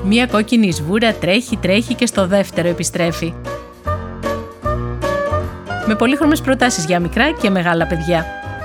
Μία κόκκινη σβούρα τρέχει και στο δεύτερο επιστρέφει. Με πολύχρωμες προτάσεις για μικρά και μεγάλα παιδιά.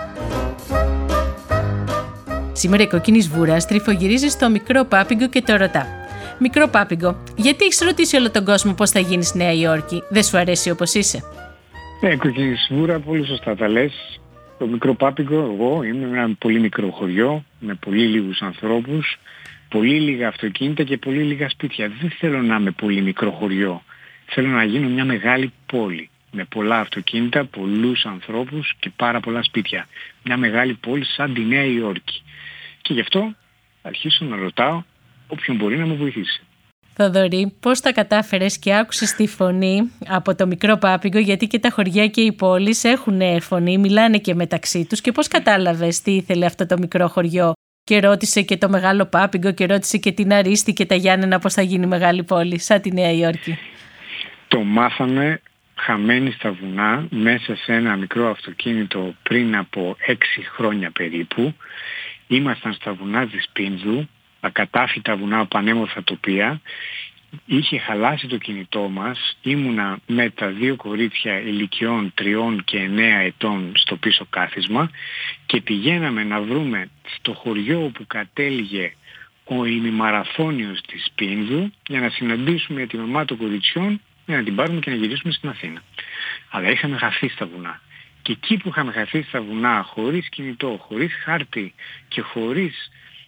Σήμερα η κόκκινη σβούρα στριφογυρίζει στο μικρό Πάπιγκο και το ρωτά: «Μικρό Πάπιγκο, γιατί έχεις ρωτήσει όλο τον κόσμο πώς θα γίνεις Νέα Υόρκη? Δεν σου αρέσει όπως είσαι?» Ναι, κόκκινη σβούρα, πολύ σωστά τα λες. Το μικρό Πάπιγκο, εγώ είμαι με ένα πολύ μικρό χωριό, με πολύ λίγους ανθρώπους, πολύ λίγα αυτοκίνητα και πολύ λίγα σπίτια. Δεν θέλω να είμαι πολύ μικρό χωριό. Θέλω να γίνω μια μεγάλη πόλη. Με πολλά αυτοκίνητα, πολλούς ανθρώπους και πάρα πολλά σπίτια. Μια μεγάλη πόλη σαν τη Νέα Υόρκη. Και γι' αυτό θα αρχίσω να ρωτάω όποιον μπορεί να μου βοηθήσει. Θοδωρή, πώς τα κατάφερες και άκουσες τη φωνή από το μικρό Πάπιγκο, γιατί και τα χωριά και οι πόλεις έχουν φωνή, μιλάνε και μεταξύ τους, και πώς κατάλαβες τι ήθελε αυτό το μικρό χωριό και ρώτησε και το μεγάλο Πάπιγκο και ρώτησε και την Αρίστη και τα Γιάννενα πώς θα γίνει μεγάλη πόλη σαν τη Νέα Υόρκη? Το μάθαμε χαμένοι στα βουνά, μέσα σε ένα μικρό αυτοκίνητο πριν από 6 χρόνια περίπου. Ήμασταν στα βουνά της Πίνδου, ακατάφυτα βουνά, πανέμορφα τοπία. Είχε χαλάσει το κινητό μας. Ήμουνα με τα 2 κορίτσια ηλικιών 3 και 9 ετών στο πίσω κάθισμα και πηγαίναμε να βρούμε στο χωριό όπου κατέληγε ο ημιμαραθώνιος της Πίνδου για να συναντήσουμε τη μαμά των κοριτσιών, για να την πάρουμε και να γυρίσουμε στην Αθήνα. Αλλά είχαμε χαθεί στα βουνά. Και εκεί που είχαμε χαθεί στα βουνά, χωρίς κινητό, χωρίς χάρτη και χωρίς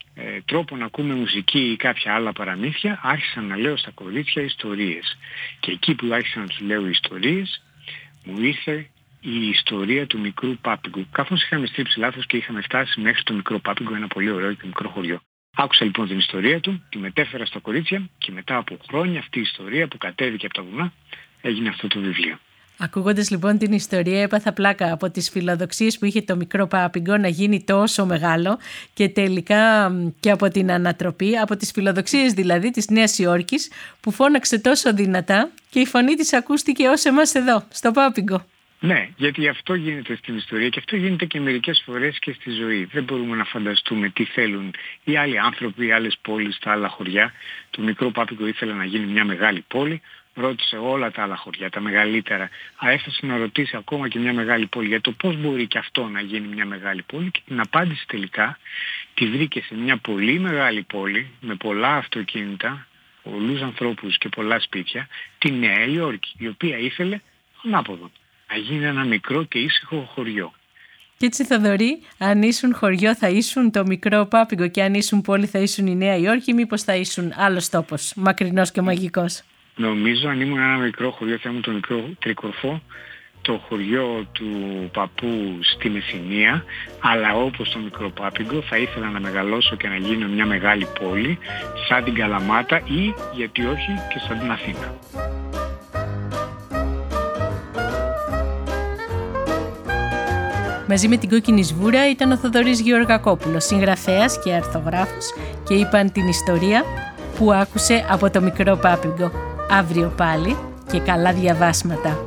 τρόπο να ακούμε μουσική ή κάποια άλλα παραμύθια, άρχισα να λέω στα κορίτσια ιστορίες. Και εκεί που άρχισα να τους λέω ιστορίες, μου ήρθε η ιστορία του μικρού Πάπιγκου. Καθώς είχαμε στρίψει λάθος και είχαμε φτάσει μέχρι το μικρό Πάπιγκο, ένα πολύ ωραίο και μικρό χωριό. Άκουσα λοιπόν την ιστορία του, τη μετέφερα στα κορίτσια και μετά από χρόνια αυτή η ιστορία που κατέβηκε από τα βουνά έγινε αυτό το βιβλίο. Ακούγοντας λοιπόν την ιστορία, έπαθα πλάκα από τις φιλοδοξίες που είχε το μικρό Πάπιγκο να γίνει τόσο μεγάλο και τελικά και από την ανατροπή, από τις φιλοδοξίες δηλαδή της Νέας Υόρκης που φώναξε τόσο δυνατά και η φωνή της ακούστηκε ως εμάς εδώ, στο Πάπιγκο. Ναι, γιατί αυτό γίνεται στην ιστορία και αυτό γίνεται και μερικές φορές και στη ζωή. Δεν μπορούμε να φανταστούμε τι θέλουν οι άλλοι άνθρωποι, οι άλλες πόλεις, τα άλλα χωριά. Το μικρό Πάπιγκο ήθελε να γίνει μια μεγάλη πόλη. Ρώτησε όλα τα άλλα χωριά, τα μεγαλύτερα. Έφτασε να ρωτήσει ακόμα και μια μεγάλη πόλη για το πώς μπορεί και αυτό να γίνει μια μεγάλη πόλη, και την απάντηση τελικά τη βρήκε σε μια πολύ μεγάλη πόλη με πολλά αυτοκίνητα, πολλούς ανθρώπους και πολλά σπίτια, τη Νέα Υόρκη, η οποία ήθελε ανάποδο, να γίνει ένα μικρό και ήσυχο χωριό. Και έτσι, Θοδωρή, αν ήσουν χωριό θα ήσουν το μικρό Πάπιγκο και αν ήσουν πόλη θα ήσουν η Νέα Υόρκη, μήπως θα ήσουν άλλος τόπος, μακρινός και μαγικός? Νομίζω αν ήμουν ένα μικρό χωριό θα ήμουν το μικρό Τρικορφό, το χωριό του παππού στη Μεσσηνία, αλλά όπως το μικρό Πάπιγκο θα ήθελα να μεγαλώσω και να γίνω μια μεγάλη πόλη σαν την Καλαμάτα ή γιατί όχι και σαν την Αθήνα. Μαζί με την κόκκινη σβούρα ήταν ο Θοδωρής Γεωργακόπουλος, συγγραφέας και αρθογράφος, και είπαν την ιστορία που άκουσε από το μικρό Πάπιγκο. Αύριο πάλι και καλά διαβάσματα.